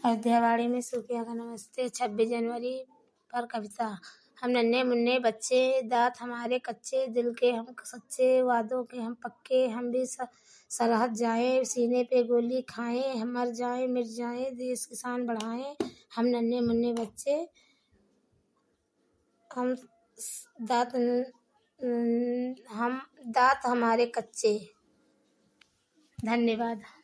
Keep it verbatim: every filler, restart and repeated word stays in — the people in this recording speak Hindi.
अयोध्यावाड़ी में सुखिया का नमस्ते। छब्बीस जनवरी पर कविता। हम नन्हे मुन्ने बच्चे, दांत हमारे कच्चे, दिल के हम सच्चे, वादों के हम पक्के। हम भी सरहद जाएं, सीने पे गोली खाएं, हम मर जाएं मिट जाएं, देश की शान बढ़ाएं। हम नन्हे मुन्ने बच्चे, हम दांत हम दांत हमारे कच्चे। धन्यवाद।